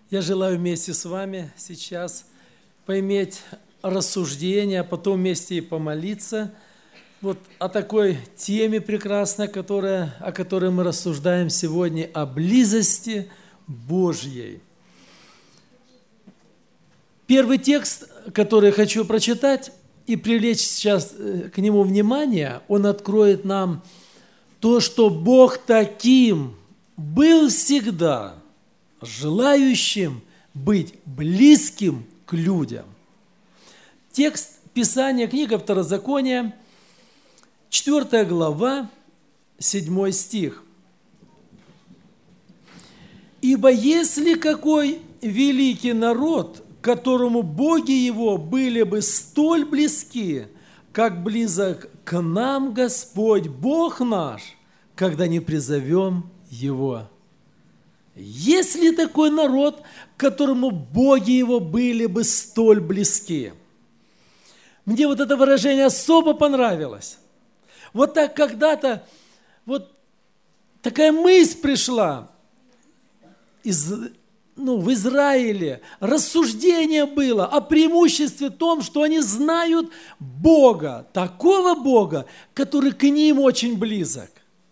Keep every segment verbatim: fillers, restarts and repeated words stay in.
Я желаю вместе с вами сейчас поиметь рассуждение, а потом вместе и помолиться вот о такой теме прекрасной, которая, о которой мы рассуждаем сегодня, о близости Божьей. Первый текст, который я хочу прочитать и привлечь сейчас к нему внимание, он откроет нам то, что Бог таким был всегда, желающим быть близким к людям. Текст Писания, книга Второзакония, четвёртая глава, седьмой стих. «Ибо если какой великий народ, которому боги его были бы столь близки, как близок к нам Господь, Бог наш, когда не призовем Его». Есть ли такой народ, которому боги его были бы столь близки? Мне вот это выражение особо понравилось. Вот так когда-то, вот такая мысль пришла из, ну, в Израиле, рассуждение было о преимуществе том, что они знают Бога, такого Бога, который к ним очень близок.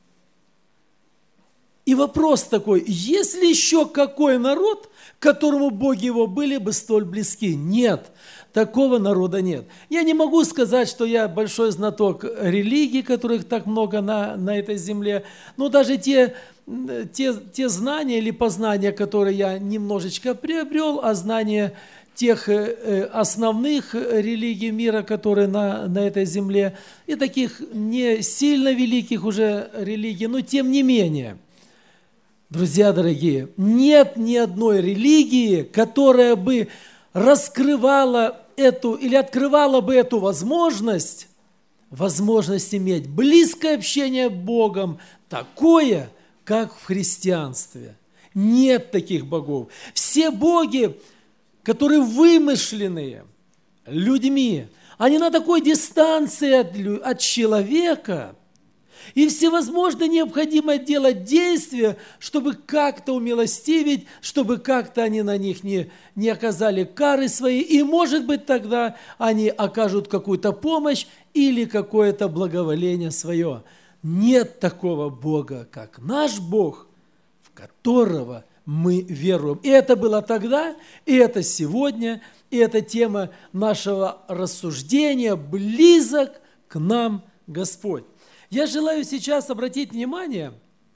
И вопрос такой, есть ли еще какой народ, которому боги его были бы столь близки? Нет, такого народа нет. Я не могу сказать, что я большой знаток религий, которых так много на, на этой земле, но даже те, те, те знания или познания, которые я немножечко приобрел, а знания тех основных религий мира, которые на, на этой земле, и таких не сильно великих уже религий, но тем не менее. Друзья дорогие, нет ни одной религии, которая бы раскрывала эту или открывала бы эту возможность, возможность иметь близкое общение с Богом, такое, как в христианстве. Нет таких богов. Все боги, которые вымышленные людьми, они на такой дистанции от, от человека, и всевозможно необходимо делать действия, чтобы как-то умилостивить, чтобы как-то они на них не, не оказали кары свои. И, может быть, тогда они окажут какую-то помощь или какое-то благоволение свое. Нет такого Бога, как наш Бог, в которого мы веруем. И это было тогда, и это сегодня, и это тема нашего рассуждения. Близок к нам Господь. Я желаю сейчас обратить внимание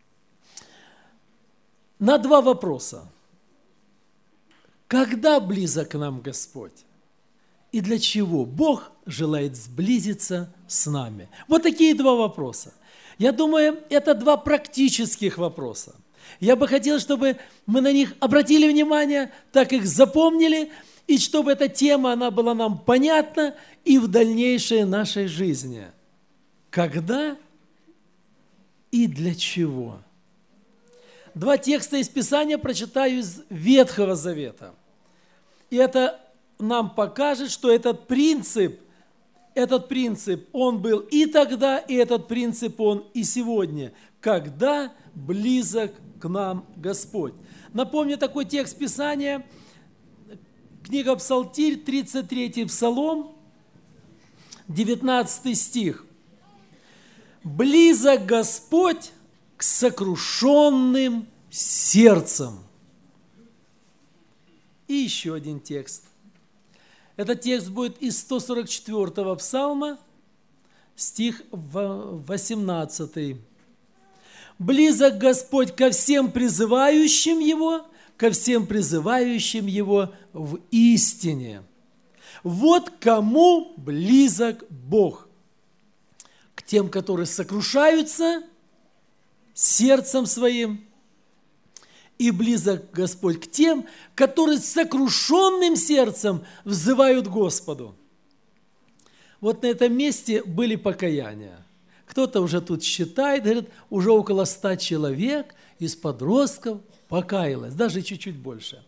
на два вопроса. Когда близок к нам Господь? И для чего Бог желает сблизиться с нами? Вот такие два вопроса. Я думаю, это два практических вопроса. Я бы хотел, чтобы мы на них обратили внимание, так их запомнили, и чтобы эта тема, она была нам понятна и в дальнейшей нашей жизни. Когда и для чего? Два текста из Писания прочитаю из Ветхого Завета. И это нам покажет, что этот принцип, этот принцип, он был и тогда, и этот принцип, он и сегодня. Когда близок к нам Господь. Напомню такой текст Писания, книга Псалтирь, тридцать третий Псалом, девятнадцатый стих. «Близок Господь к сокрушенным сердцем». И еще один текст. Этот текст будет из сто сорок четвёртого Псалма, стих восемнадцатый. «Близок Господь ко всем призывающим Его, ко всем призывающим Его в истине». Вот кому близок Бог. К тем, которые сокрушаются сердцем своим, и близок Господь к тем, которые с сокрушенным сердцем взывают Господу. Вот на этом месте были покаяния. Кто-то уже тут считает, говорит, уже около ста человек из подростков покаялось, даже чуть-чуть больше.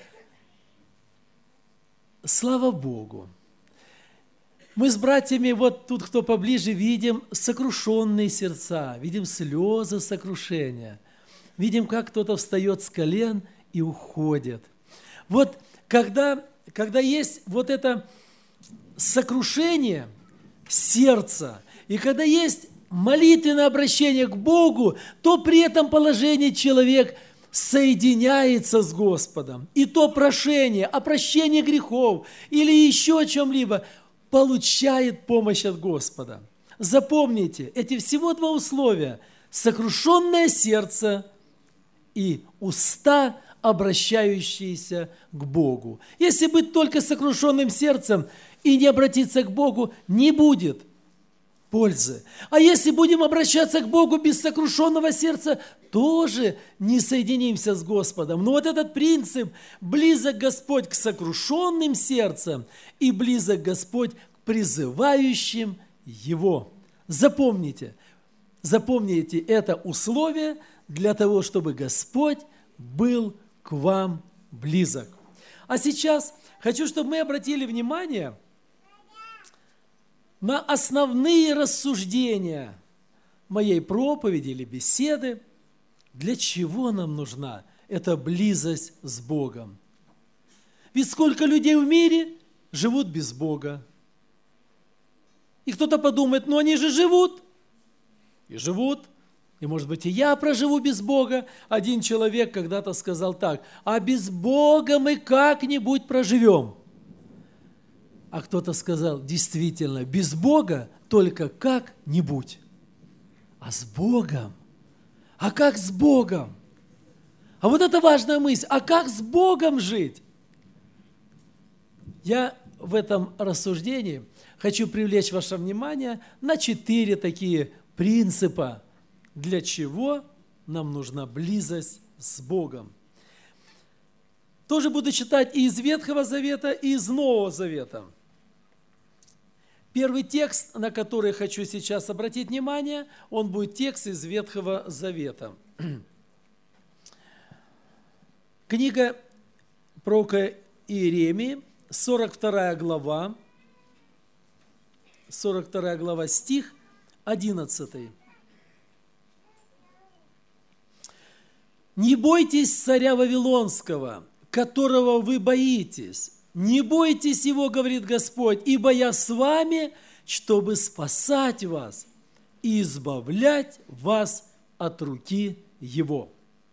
Слава Богу! Мы с братьями, вот тут, кто поближе, видим сокрушенные сердца, видим слезы сокрушения, видим, как кто-то встает с колен и уходит. Вот когда, когда есть вот это сокрушение сердца, и когда есть молитвенное обращение к Богу, то при этом положении человек соединяется с Господом. И то прошение, о прощении грехов или еще о чем-либо получает помощь от Господа. Запомните, эти всего два условия – сокрушенное сердце и уста, обращающиеся к Богу. Если быть только сокрушенным сердцем и не обратиться к Богу, не будет пользы. А если будем обращаться к Богу без сокрушенного сердца, тоже не соединимся с Господом. Но вот этот принцип – близок Господь к сокрушенным сердцам и близок Господь к призывающим Его. Запомните, запомните это условие для того, чтобы Господь был к вам близок. А сейчас хочу, чтобы мы обратили внимание на основные рассуждения моей проповеди или беседы, для чего нам нужна эта близость с Богом. Ведь сколько людей в мире живут без Бога. И кто-то подумает, ну они же живут. И живут. И, может быть, и я проживу без Бога. Один человек когда-то сказал так, а без Бога мы как-нибудь проживем. А кто-то сказал, действительно, без Бога только как-нибудь. А с Богом? А как с Богом? А вот это важная мысль. А как с Богом жить? Я в этом рассуждении хочу привлечь ваше внимание на четыре такие принципа, для чего нам нужна близость с Богом. Тоже буду читать и из Ветхого Завета, и из Нового Завета. Первый текст, на который хочу сейчас обратить внимание, он будет текст из Ветхого Завета. Книга пророка Иеремии, сорок вторая глава, сорок вторая глава, стих одиннадцатый. «Не бойтесь царя Вавилонского, которого вы боитесь. Не бойтесь его, говорит Господь, ибо я с вами, чтобы спасать вас и избавлять вас от руки его».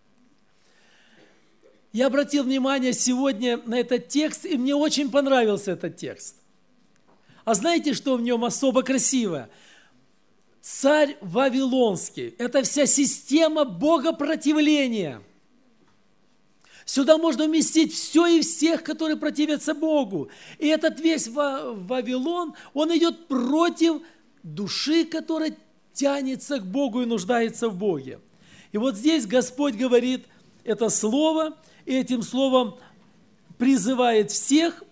Я обратил внимание сегодня на этот текст, и мне очень понравился этот текст. А знаете, что в нем особо красиво? Царь Вавилонский – это вся система богопротивления. Сюда можно вместить все и всех, которые противятся Богу. И этот весь Вавилон, он идет против души, которая тянется к Богу и нуждается в Боге. И вот здесь Господь говорит это слово, и этим словом призывает всех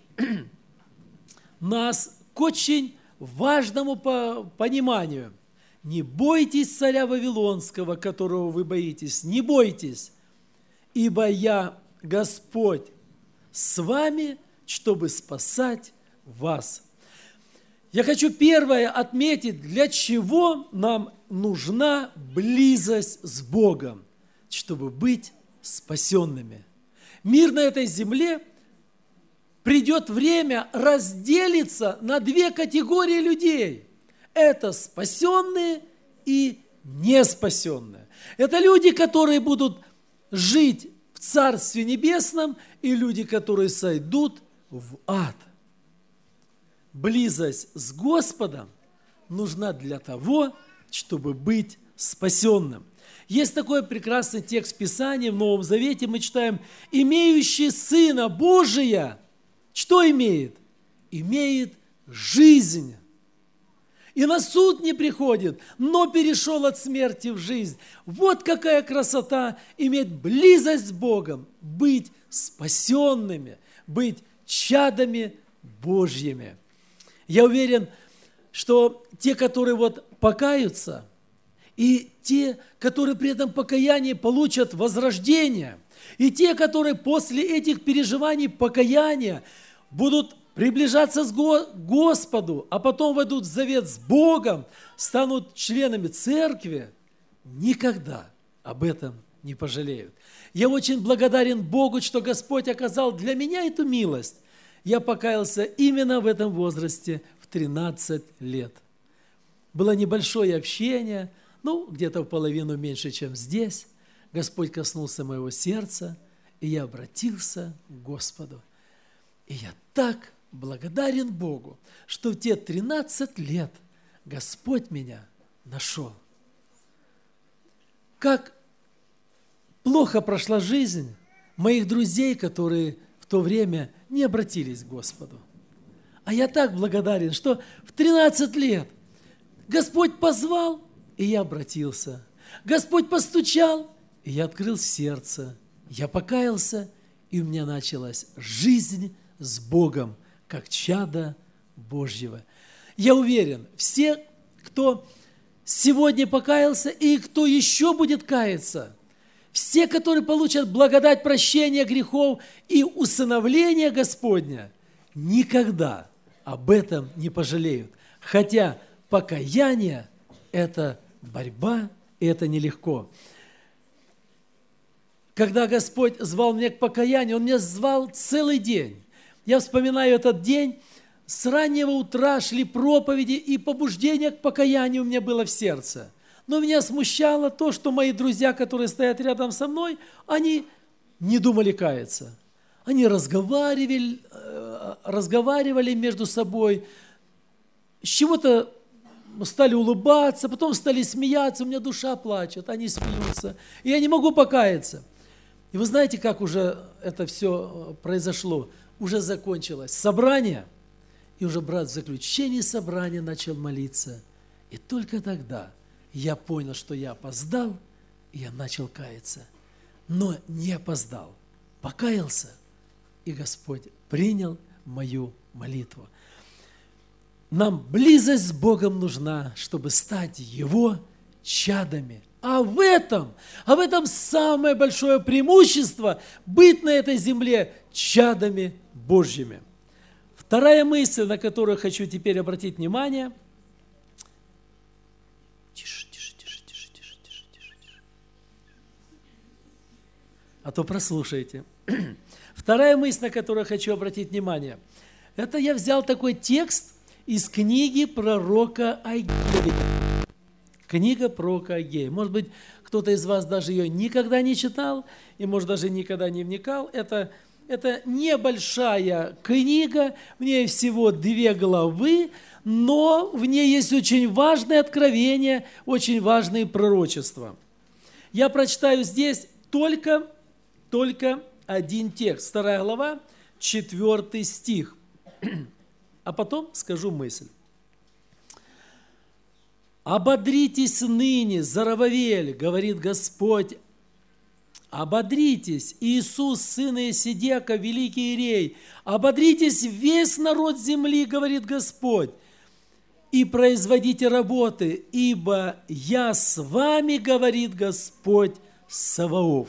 нас к очень важному пониманию. Не бойтесь царя Вавилонского, которого вы боитесь, не бойтесь, ибо я, Господь, с вами, чтобы спасать вас. Я хочу первое отметить, для чего нам нужна близость с Богом, чтобы быть спасенными. Мир на этой земле придет время разделиться на две категории людей. Это спасенные и неспасенные. Это люди, которые будут жить в Царстве Небесном, и люди, которые сойдут в ад. Близость с Господом нужна для того, чтобы быть спасенным. Есть такой прекрасный текст Писания в Новом Завете, мы читаем, «Имеющий Сына Божия», что имеет? Имеет жизнь. И на суд не приходит, но перешел от смерти в жизнь. Вот какая красота иметь близость с Богом, быть спасенными, быть чадами Божьими. Я уверен, что те, которые вот покаются, и те, которые при этом покаянии получат возрождение, и те, которые после этих переживаний покаяния будут приближаться к Господу, а потом войдут в завет с Богом, станут членами церкви, никогда об этом не пожалеют. Я очень благодарен Богу, что Господь оказал для меня эту милость. Я покаялся именно в этом возрасте, в тринадцать лет. Было небольшое общение, ну, где-то в половину меньше, чем здесь. Господь коснулся моего сердца, и я обратился к Господу. И я так благодарен Богу, что в те тринадцать лет Господь меня нашел. Как плохо прошла жизнь моих друзей, которые в то время не обратились к Господу. А я так благодарен, что в тринадцать лет Господь позвал, и я обратился. Господь постучал, и я открыл сердце. Я покаялся, и у меня началась жизнь с Богом, как чадо Божьего. Я уверен, все, кто сегодня покаялся и кто еще будет каяться, все, которые получат благодать прощения грехов и усыновления Господня, никогда об этом не пожалеют. Хотя покаяние – это борьба, и это нелегко. Когда Господь звал меня к покаянию, Он меня звал целый день. Я вспоминаю этот день, с раннего утра шли проповеди, и побуждение к покаянию у меня было в сердце. Но меня смущало то, что мои друзья, которые стоят рядом со мной, они не думали каяться. Они разговаривали, разговаривали между собой, с чего-то стали улыбаться, потом стали смеяться, у меня душа плачет, они смеются, и я не могу покаяться. И вы знаете, как уже это все произошло? Уже закончилось собрание, и уже брат в заключении собрания начал молиться. И только тогда я понял, что я опоздал, и я начал каяться. Но не опоздал, покаялся, и Господь принял мою молитву. Нам близость с Богом нужна, чтобы стать Его чадами. А в этом, а в этом самое большое преимущество – быть на этой земле чадами Божьими. Вторая мысль, на которую хочу теперь обратить внимание. Тише, тише, тише, тише, тише, тише, тише, тише. А то прослушайте. Вторая мысль, на которую хочу обратить внимание. Это я взял такой текст из книги пророка Агея. Книга пророка Агея. Может быть, кто-то из вас даже ее никогда не читал, и, может, даже никогда не вникал. Это, это небольшая книга, в ней всего две главы, но в ней есть очень важные откровения, очень важные пророчества. Я прочитаю здесь только, только один текст. Вторая глава, четвертый стих. А потом скажу мысль. «Ободритесь ныне, Зарававель, говорит Господь, ободритесь, Иисус, сын Иосидека, великий Иерей, ободритесь весь народ земли, говорит Господь, и производите работы, ибо я с вами, говорит Господь Саваоф».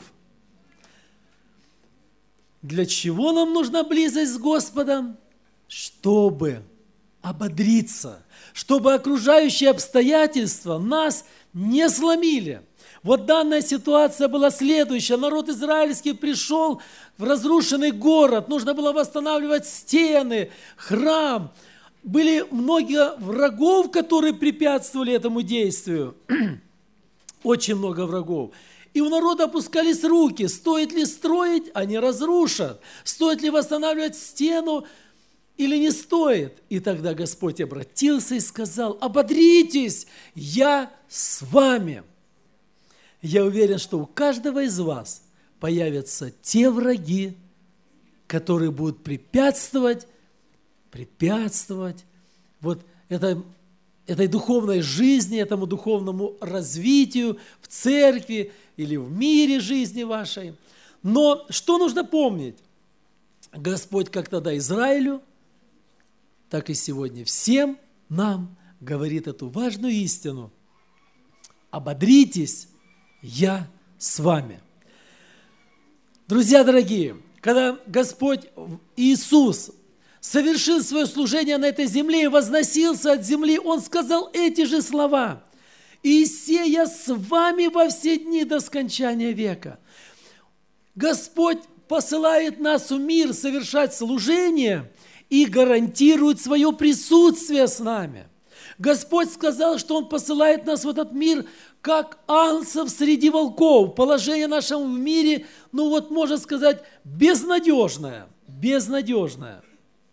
Для чего нам нужна близость с Господом? Чтобы ободриться, чтобы окружающие обстоятельства нас не сломили. Вот данная ситуация была следующая. Народ израильский пришел в разрушенный город, нужно было восстанавливать стены, храм. Были много врагов, которые препятствовали этому действию. Очень много врагов. И у народа опускались руки. Стоит ли строить? Они разрушат. Стоит ли восстанавливать стену? Или не стоит? И тогда Господь обратился и сказал: ободритесь, я с вами. Я уверен, что у каждого из вас появятся те враги, которые будут препятствовать, препятствовать вот этой, этой духовной жизни, этому духовному развитию в церкви или в мире жизни вашей. Но что нужно помнить? Господь как тогда Израилю, так и сегодня всем нам говорит эту важную истину. Ободритесь, я с вами. Друзья дорогие, когда Господь Иисус совершил свое служение на этой земле и возносился от земли, Он сказал эти же слова. и сея с вами во все дни до скончания века». Господь посылает нас в мир совершать служение и гарантирует свое присутствие с нами. Господь сказал, что Он посылает нас в этот мир, как ангелов среди волков. Положение нашего в мире, ну вот можно сказать, безнадежное. Безнадежное.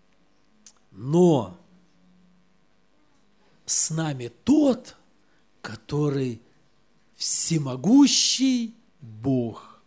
Но с нами тот, который всемогущий Бог.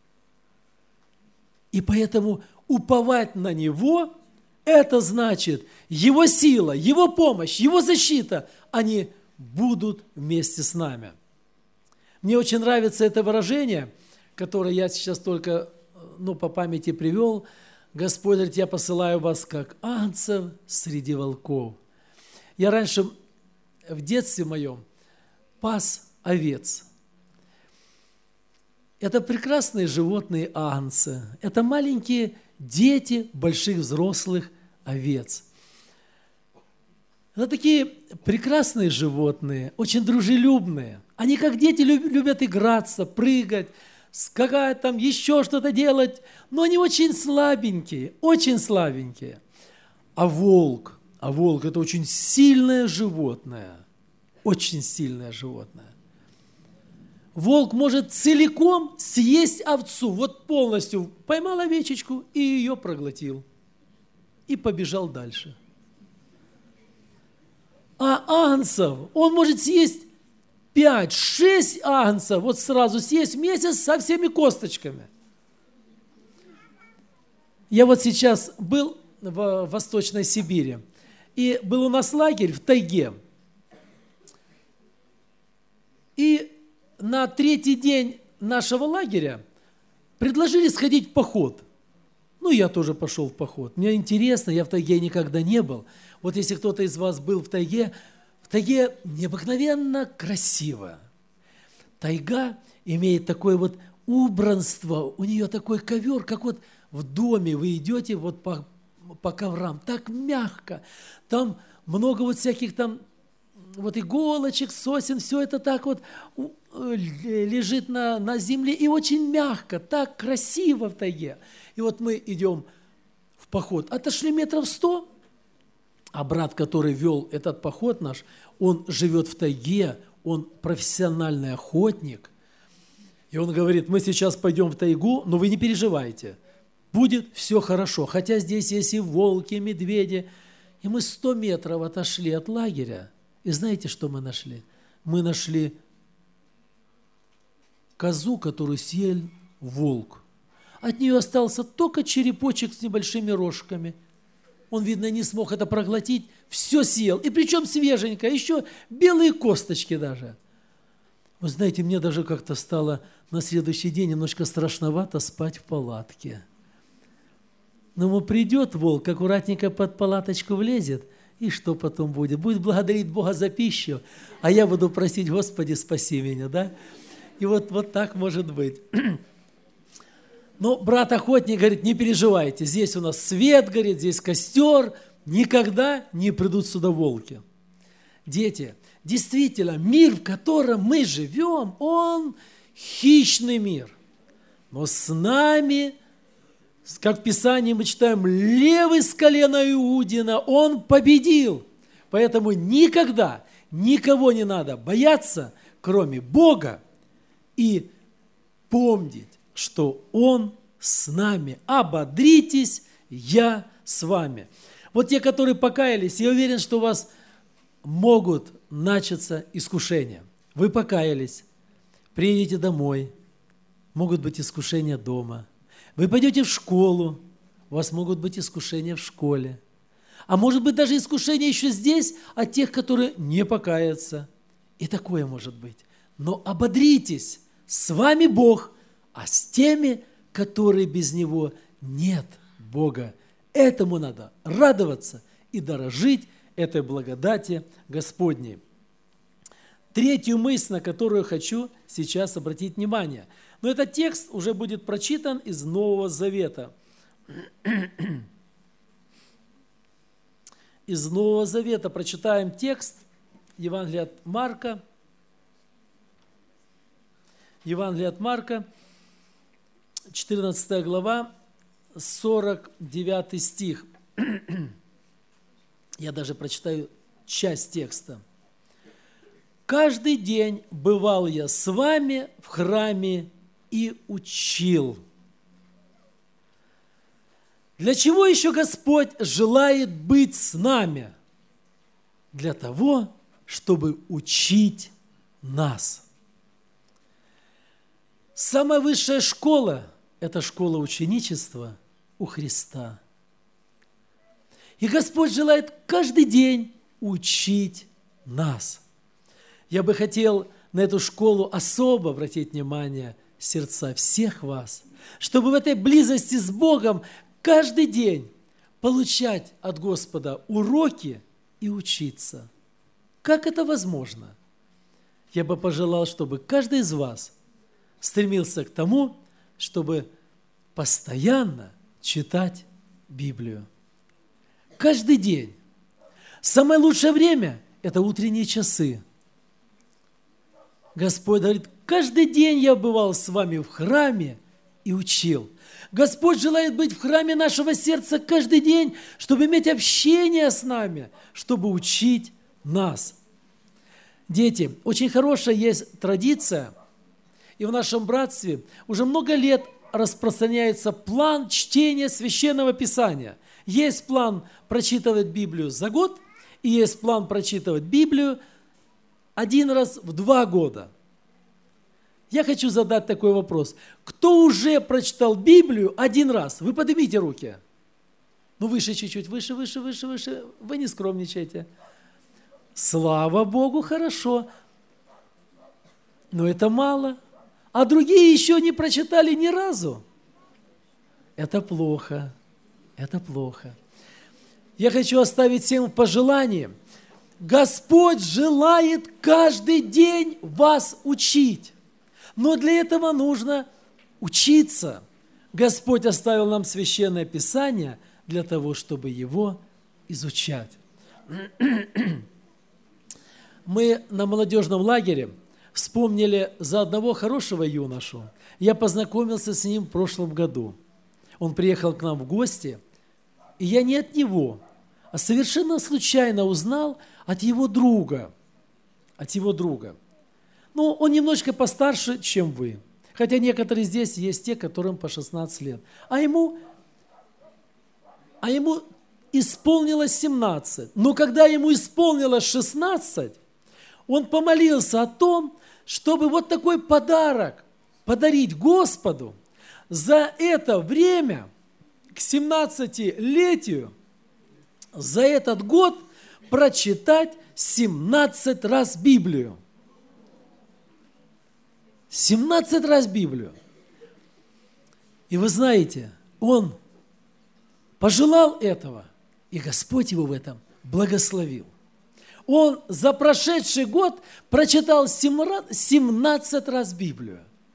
И поэтому уповать на Него, это значит, Его сила, Его помощь, Его защита, они будут вместе с нами. Мне очень нравится это выражение, которое я сейчас только ну, по памяти привел. Господь говорит: я посылаю вас, как ангелов среди волков. Я раньше в детстве моем пас овец. Это прекрасные животные агнцы. Это маленькие дети больших взрослых овец. Это такие прекрасные животные, очень дружелюбные. Они, как дети, любят играться, прыгать, скакать, там, еще что-то делать. Но они очень слабенькие, очень слабенькие. А волк, а волк – это очень сильное животное. Очень сильное животное. Волк может целиком съесть овцу, вот полностью поймал овечечку и ее проглотил. И побежал дальше. А агнцев, он может съесть пять-шесть агнцев, вот сразу съесть вместе со всеми косточками. Я вот сейчас был в Восточной Сибири, и был у нас лагерь в тайге. И на третий день нашего лагеря предложили сходить в поход. Ну, я тоже пошел в поход. Мне интересно, я в тайге никогда не был. Вот если кто-то из вас был в тайге, в тайге необыкновенно красиво. Тайга имеет такое вот убранство, у нее такой ковер, как вот в доме вы идете вот по, по коврам, так мягко. Там много вот всяких там вот иголочек, сосен, все это так вот лежит на, на земле и очень мягко, так красиво в тайге. И вот мы идем в поход, отошли метров сто, а брат, который вел этот поход наш, он живет в тайге, он профессиональный охотник. И он говорит: мы сейчас пойдем в тайгу, но вы не переживайте, будет все хорошо. Хотя здесь есть и волки, и медведи. И мы сто метров отошли от лагеря. И знаете, что мы нашли? Мы нашли козу, которую съел волк. От нее остался только черепочек с небольшими рожками. Он, видно, не смог это проглотить, все съел. И причем свеженько, еще белые косточки даже. Вы знаете, мне даже как-то стало на следующий день немножко страшновато спать в палатке. Но ему придет волк, аккуратненько под палаточку влезет, и что потом будет? Будет благодарить Бога за пищу, а я буду просить: Господи, спаси меня, да? И вот, вот так может быть. Но брат-охотник говорит: не переживайте, здесь у нас свет горит, здесь костер, никогда не придут сюда волки. Дети, действительно, мир, в котором мы живем, он хищный мир. Но с нами, как в Писании мы читаем, левый с колена Иудина, он победил. Поэтому никогда никого не надо бояться, кроме Бога, и помнить, что Он с нами. Ободритесь, я с вами. Вот те, которые покаялись, я уверен, что у вас могут начаться искушения. Вы покаялись, приедете домой, могут быть искушения дома. Вы пойдете в школу, у вас могут быть искушения в школе. А может быть даже искушения еще здесь от тех, которые не покаятся. И такое может быть. Но ободритесь, с вами Бог, а с теми, которые без Него, нет Бога. Этому надо радоваться и дорожить этой благодати Господней. Третью мысль, на которую хочу сейчас обратить внимание. Но этот текст уже будет прочитан из Нового Завета. Из Нового Завета прочитаем текст Евангелия от Марка, Евангелие от Марка, четырнадцатая глава, сорок девятый стих. Я даже прочитаю часть текста. «Каждый день бывал я с вами в храме и учил». Для чего еще Господь желает быть с нами? Для того, чтобы учить нас. Самая высшая школа – это школа ученичества у Христа. И Господь желает каждый день учить нас. Я бы хотел на эту школу особо обратить внимание сердца всех вас, чтобы в этой близости с Богом каждый день получать от Господа уроки и учиться. Как это возможно? Я бы пожелал, чтобы каждый из вас стремился к тому, чтобы постоянно читать Библию. Каждый день. Самое лучшее время – это утренние часы. Господь говорит, каждый день я бывал с вами в храме и учил. Господь желает быть в храме нашего сердца каждый день, чтобы иметь общение с нами, чтобы учить нас. Дети, очень хорошая есть традиция, и в нашем братстве уже много лет распространяется план чтения Священного Писания. Есть план прочитывать Библию за год, и есть план прочитывать Библию один раз в два года. Я хочу задать такой вопрос. Кто уже прочитал Библию один раз? Вы поднимите руки. Ну, выше чуть-чуть, выше, выше, выше, выше. Вы не скромничайте. Слава Богу, хорошо. Но это мало. А другие еще не прочитали ни разу. Это плохо. Это плохо. Я хочу оставить всем в пожелании. Господь желает каждый день вас учить. Но для этого нужно учиться. Господь оставил нам Священное Писание для того, чтобы его изучать. Мы на молодежном лагере вспомнили за одного хорошего юношу. Я познакомился с ним в прошлом году. Он приехал к нам в гости, и я не от него, а совершенно случайно узнал от его друга. От его друга. Ну, он немножко постарше, чем вы. Хотя некоторые здесь есть те, которым по шестнадцать лет. А ему, а ему исполнилось семнадцать. Но когда ему исполнилось шестнадцать, он помолился о том, чтобы вот такой подарок подарить Господу за это время, к семнадцатилетию, за этот год прочитать семнадцать раз Библию. семнадцать раз Библию. И вы знаете, он пожелал этого, и Господь его в этом благословил. Он за прошедший год прочитал семнадцать раз Библию.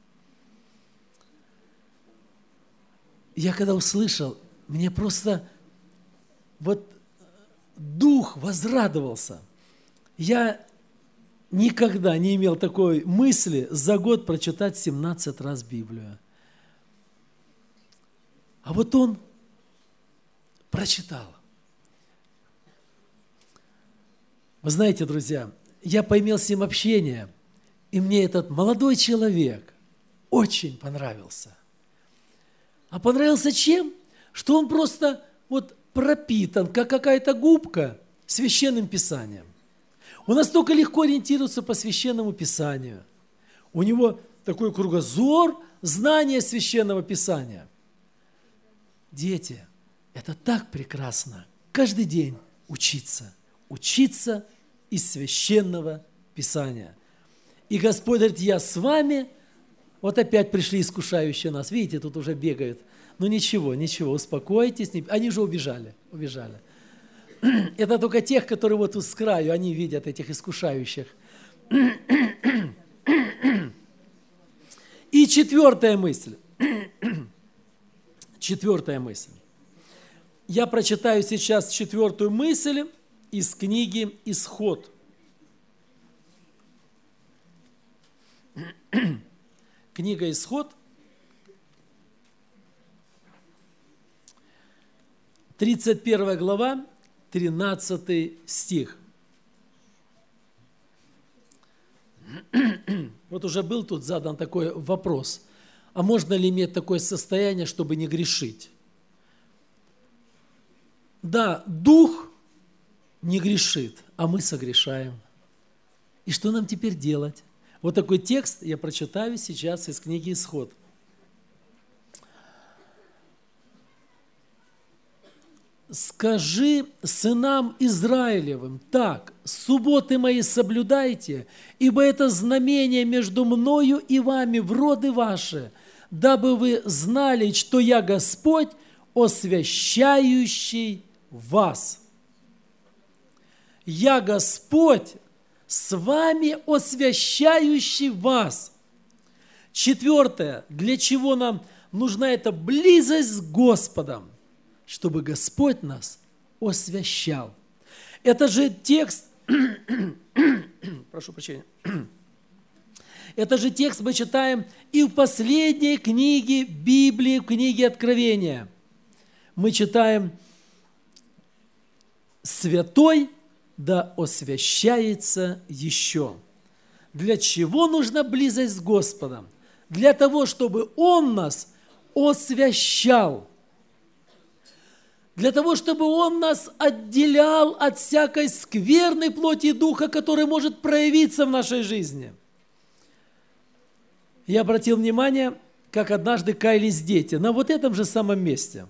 Я когда услышал, мне просто вот дух возрадовался. Я никогда не имел такой мысли за год прочитать семнадцать раз Библию. А вот он прочитал. Вы знаете, друзья, я поимел с ним общение, и мне этот молодой человек очень понравился. А понравился чем? Что он просто вот пропитан, как какая-то губка, Священным Писанием. Он настолько легко ориентируется по Священному Писанию. У него такой кругозор знания Священного Писания. Дети, это так прекрасно. Каждый день учиться. Учиться из Священного Писания. И Господь говорит, я с вами. Вот опять пришли искушающие нас. Видите, тут уже бегают. Ну ничего, ничего, успокойтесь. Они уже убежали. Убежали. Это только тех, которые вот тут с краю, они видят этих искушающих. И четвертая мысль. Четвертая мысль. Я прочитаю сейчас четвертую мысль из книги «Исход». Книга Исход, тридцать первая глава, тринадцатый стих. Вот уже был тут задан такой вопрос. А можно ли иметь такое состояние, чтобы не грешить? Да, дух не грешит, а мы согрешаем. И что нам теперь делать? Вот такой текст я прочитаю сейчас из книги Исход. «Скажи сынам Израилевым так: субботы мои соблюдайте, ибо это знамение между мною и вами в роды ваши, дабы вы знали, что я Господь, освящающий вас». Я Господь, с вами освящающий вас. Четвертое. Для чего нам нужна эта близость с Господом? Чтобы Господь нас освящал. Это же текст, прошу прощения, это же текст мы читаем и в последней книге Библии, в книге Откровения. Мы читаем: «Святой да освящается еще». Для чего нужна близость с Господом? Для того, чтобы Он нас освящал. Для того, чтобы Он нас отделял от всякой скверной плоти и духа, которая может проявиться в нашей жизни. Я обратил внимание, как однажды каялись дети на вот этом же самом месте.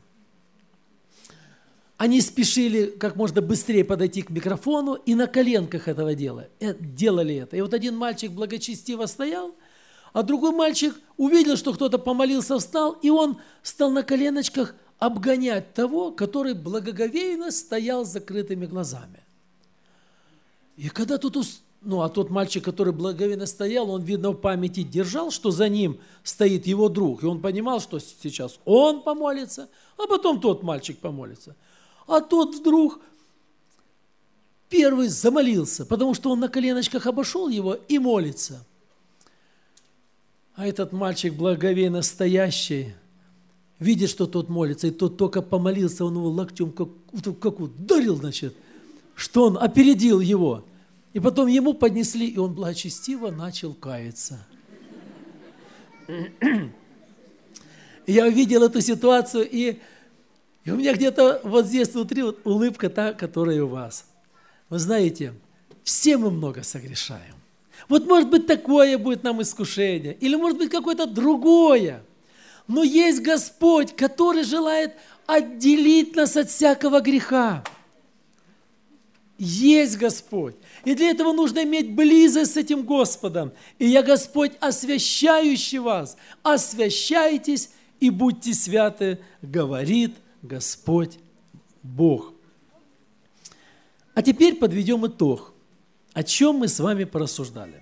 Они спешили как можно быстрее подойти к микрофону и на коленках этого дела, делали это. И вот один мальчик благочестиво стоял, а другой мальчик увидел, что кто-то помолился, встал, и он стал на коленочках обгонять того, который благоговейно стоял с закрытыми глазами. И когда тут, ну а тот мальчик, который благоговейно стоял, он, видно, в памяти держал, что за ним стоит его друг, и он понимал, что сейчас он помолится, а потом тот мальчик помолится. А тот вдруг первый замолился, потому что он на коленочках обошел его и молится. А этот мальчик благоговейно стоящий видит, что тот молится, и тот только помолился, он его локтем как, как ударил, значит, что он опередил его. И потом ему поднесли, и он благочестиво начал каяться. Я увидел эту ситуацию, и, и у меня где-то вот здесь внутри вот улыбка та, которая у вас. Вы знаете, все мы много согрешаем. Вот может быть такое будет нам искушение, или может быть какое-то другое. Но есть Господь, который желает отделить нас от всякого греха. Есть Господь. И для этого нужно иметь близость с этим Господом. И я Господь, освящающий вас. Освящайтесь и будьте святы, говорит Господь Бог. А теперь подведем итог. О чем мы с вами порассуждали.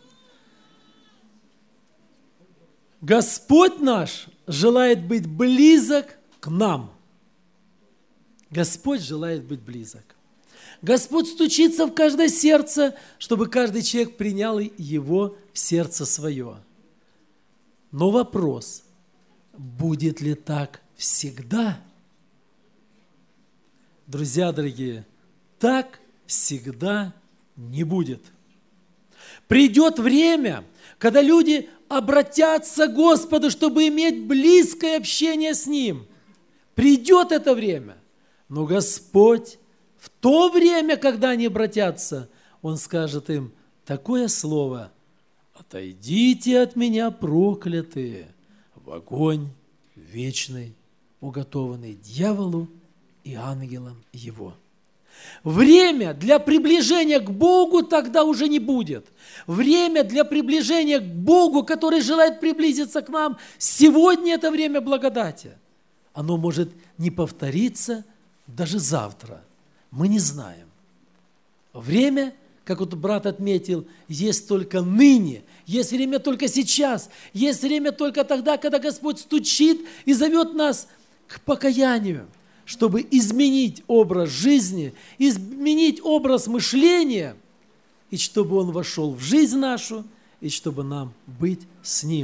Господь наш желает быть близок к нам. Господь желает быть близок. Господь стучится в каждое сердце, чтобы каждый человек принял его в сердце свое. Но вопрос, будет ли так всегда? Друзья дорогие, так всегда не будет. Придет время, когда люди обратятся к Господу, чтобы иметь близкое общение с Ним. Придет это время. Но Господь в то время, когда они обратятся, Он скажет им такое слово: «Отойдите от меня, проклятые, в огонь вечный, уготованный дьяволу и ангелам его». Время для приближения к Богу тогда уже не будет. Время для приближения к Богу, который желает приблизиться к нам, сегодня это время благодати. Оно может не повториться даже завтра. Мы не знаем. Время, как вот брат отметил, есть только ныне, есть время только сейчас, есть время только тогда, когда Господь стучит и зовет нас к покаянию, чтобы изменить образ жизни, изменить образ мышления, и чтобы Он вошел в жизнь нашу, и чтобы нам быть с Ним.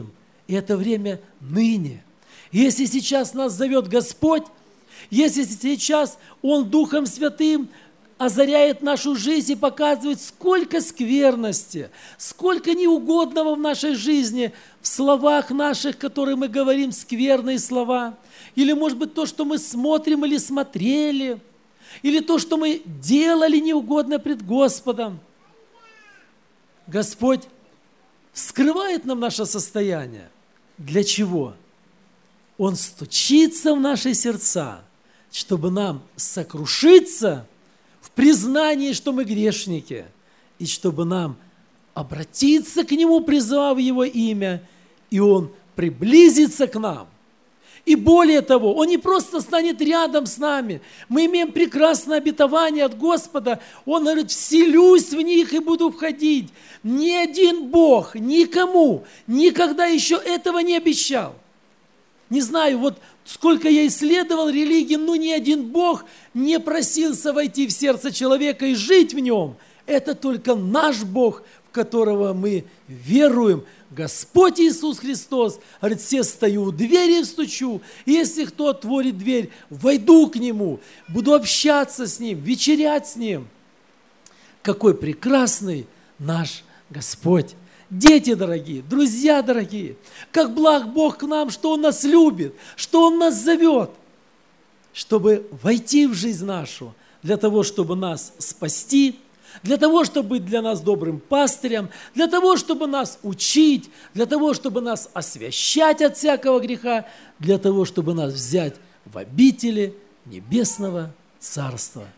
И это время ныне. Если сейчас нас зовет Господь, если сейчас Он Духом Святым озаряет нашу жизнь и показывает, сколько скверности, сколько неугодного в нашей жизни, в словах наших, которые мы говорим, скверные слова, или, может быть, то, что мы смотрим или смотрели, или то, что мы делали неугодно пред Господом. Господь вскрывает нам наше состояние. Для чего? Он стучится в наши сердца, чтобы нам сокрушиться в признании, что мы грешники, и чтобы нам обратиться к Нему, призвав Его имя, и Он приблизится к нам. И более того, Он не просто станет рядом с нами. Мы имеем прекрасное обетование от Господа. Он говорит, вселюсь в них и буду входить. Ни один Бог никому никогда еще этого не обещал. Не знаю, вот сколько я исследовал религии, но ни один Бог не просился войти в сердце человека и жить в нем. Это только наш Бог, в которого мы веруем. Господь Иисус Христос, говорит, все стою у двери и стучу, и если кто отворит дверь, войду к Нему, буду общаться с Ним, вечерять с Ним. Какой прекрасный наш Господь! Дети дорогие, друзья дорогие, как благ Бог к нам, что Он нас любит, что Он нас зовет, чтобы войти в жизнь нашу, для того, чтобы нас спасти, для того, чтобы быть для нас добрым пастырем, для того, чтобы нас учить, для того, чтобы нас освящать от всякого греха, для того, чтобы нас взять в обители Небесного Царства.